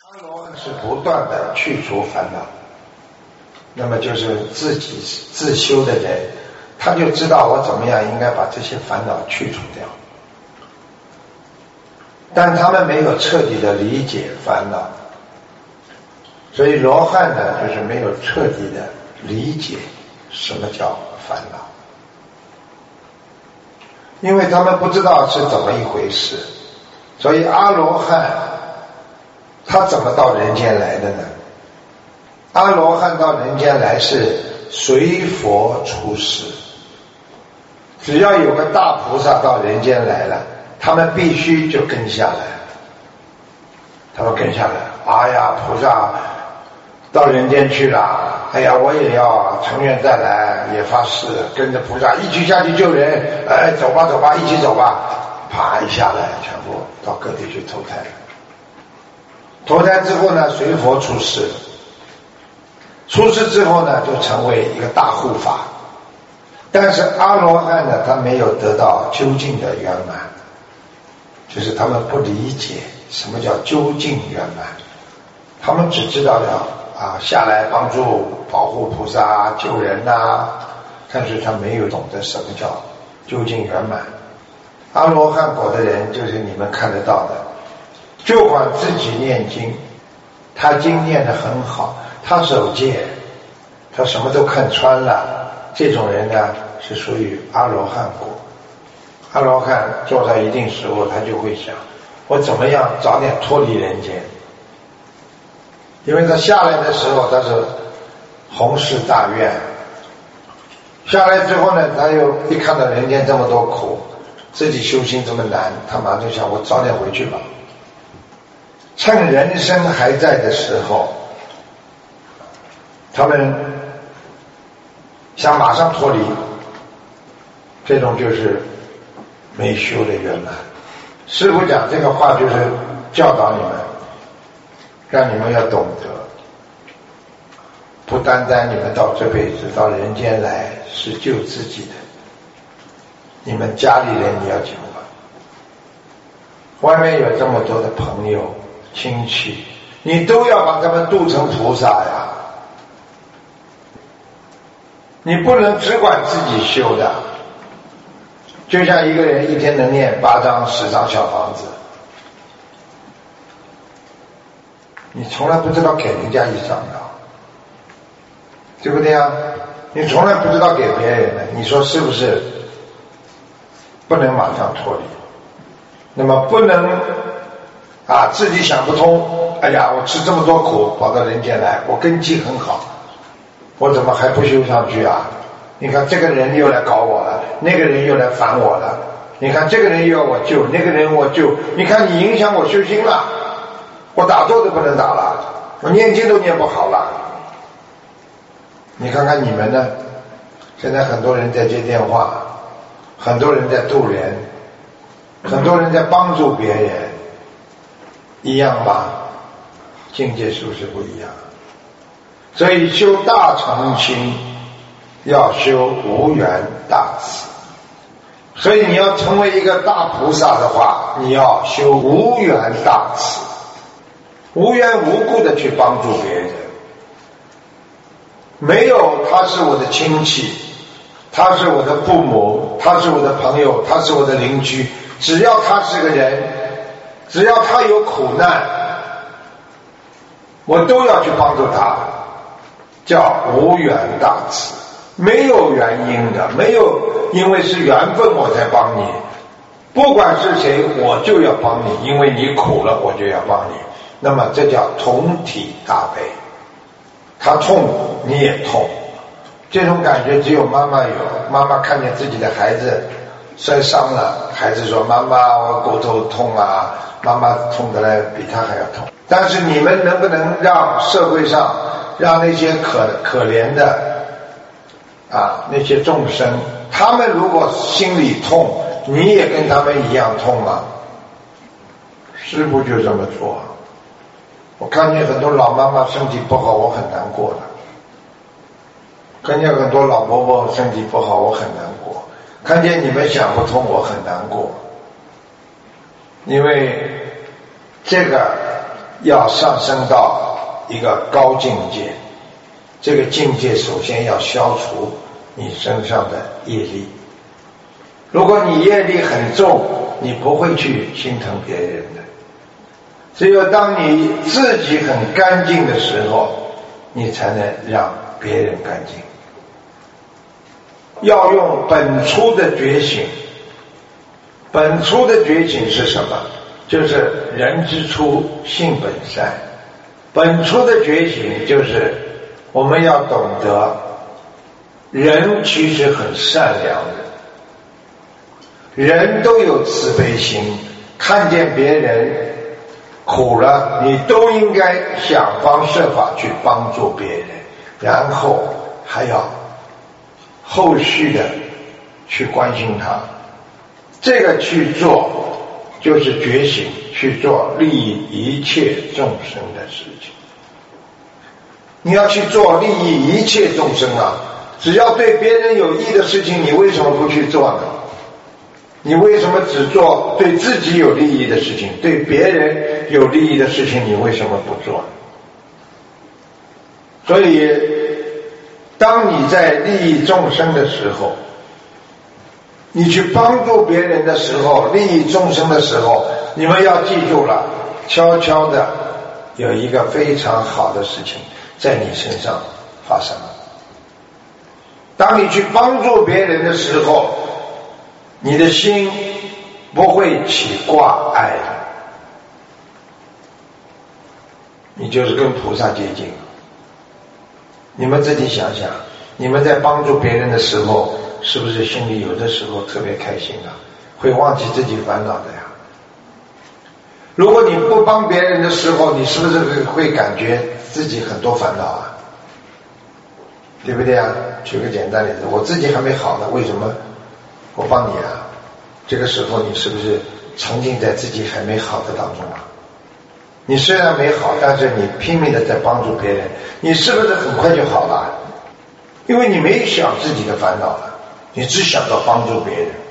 阿罗汉是不断的去除烦恼，那么就是自己自修的人，他就知道我怎么样应该把这些烦恼去除掉，但他们没有彻底的理解烦恼，所以罗汉呢，就是没有彻底的理解什么叫烦恼，因为他们不知道是怎么一回事，所以阿罗汉他怎么到人间来的呢？阿罗汉到人间来是随佛出世，只要有个大菩萨到人间来了，他们必须就跟下来，他们跟下来，哎呀，菩萨到人间去了，哎呀，我也要成愿再来，也发誓跟着菩萨一起下去救人，哎，走吧走吧，一起走吧，啪一下来，全部到各地去投胎了。投胎之后呢，随佛出世，出世之后呢，就成为一个大护法。但是阿罗汉呢，他没有得到究竟的圆满，就是他们不理解什么叫究竟圆满，他们只知道要下来帮助保护菩萨救人但是他没有懂得什么叫究竟圆满。阿罗汉果的人就是你们看得到的，就管自己念经，他经念得很好，他守戒，他什么都看穿了，这种人呢是属于阿罗汉果。阿罗汉做到一定时候，他就会想，我怎么样早点脱离人间，因为他下来的时候他是弘誓大愿，下来之后呢，他又一看到人间这么多苦，自己修行这么难，他马上就想，我早点回去吧，趁人生还在的时候，他们想马上脱离，这种就是没修的圆满。师父讲这个话就是教导你们，让你们要懂得，不单单你们到这辈子到人间来是救自己的，你们家里人你要救了，外面有这么多的朋友亲戚，你都要把他们度成菩萨呀，你不能只管自己修的。就像一个人一天能念8张10张小房子，你从来不知道给人家1张的，对不对啊？你从来不知道给别人的，你说是不是不能马上脱离？那么不能自己想不通，哎呀，我吃这么多苦跑到人间来，我根基很好，我怎么还不修上去啊？你看这个人又来搞我了，那个人又来烦我了，你看这个人又要我救，那个人我救，你看你影响我修心了，我打坐都不能打了，我念经都念不好了。你看看你们呢，现在很多人在接电话，很多人在度人，很多人在帮助别人，一样吧？境界是不是不一样？所以修大乘心要修无缘大慈，所以你要成为一个大菩萨的话，你要修无缘大慈，无缘无故的去帮助别人，没有他是我的亲戚，他是我的父母，他是我的朋友，他是我的邻居，只要他是个人，只要他有苦难，我都要去帮助他，叫无缘大慈。没有原因的，没有因为是缘分我才帮你，不管是谁我就要帮你，因为你苦了我就要帮你，那么这叫同体大悲，他痛苦你也痛，这种感觉只有妈妈有。妈妈看见自己的孩子摔伤了，孩子说妈妈我骨头痛啊，妈妈痛得来比他还要痛。但是你们能不能让社会上让那些可怜的那些众生，他们如果心里痛，你也跟他们一样痛吗？师父就这么做。我看见很多老妈妈身体不好，我很难过的；看见很多老伯伯身体不好，我很难过；看见你们想不通，我很难过。因为这个要上升到一个高境界，这个境界首先要消除你身上的业力。如果你业力很重，你不会去心疼别人的。只有当你自己很干净的时候，你才能让别人干净。要用本初的觉醒。本初的觉醒是什么？就是人之初性本善。本初的觉醒就是我们要懂得人其实很善良的，人都有慈悲心，看见别人苦了，你都应该想方设法去帮助别人，然后还要后续的去关心他。这个去做就是觉醒，去做利益一切众生的事情。你要去做利益一切众生啊，只要对别人有益的事情，你为什么不去做呢？你为什么只做对自己有利益的事情，对别人有利益的事情你为什么不做？所以当你在利益众生的时候，你去帮助别人的时候，利益众生的时候，你们要记住了，悄悄的有一个非常好的事情在你身上发生了。当你去帮助别人的时候，你的心不会起挂碍的，你就是跟菩萨接近。你们自己想想，你们在帮助别人的时候，是不是心里有的时候特别开心啊？会忘记自己烦恼的呀。如果你不帮别人的时候，你是不是会感觉自己很多烦恼啊？对不对啊？举个简单例子，我自己还没好呢，为什么我帮你啊？这个时候你是不是沉浸在自己还没好的当中啊？你虽然没好，但是你拼命的在帮助别人，你是不是很快就好了？因为你没想自己的烦恼了，你只想到帮助别人。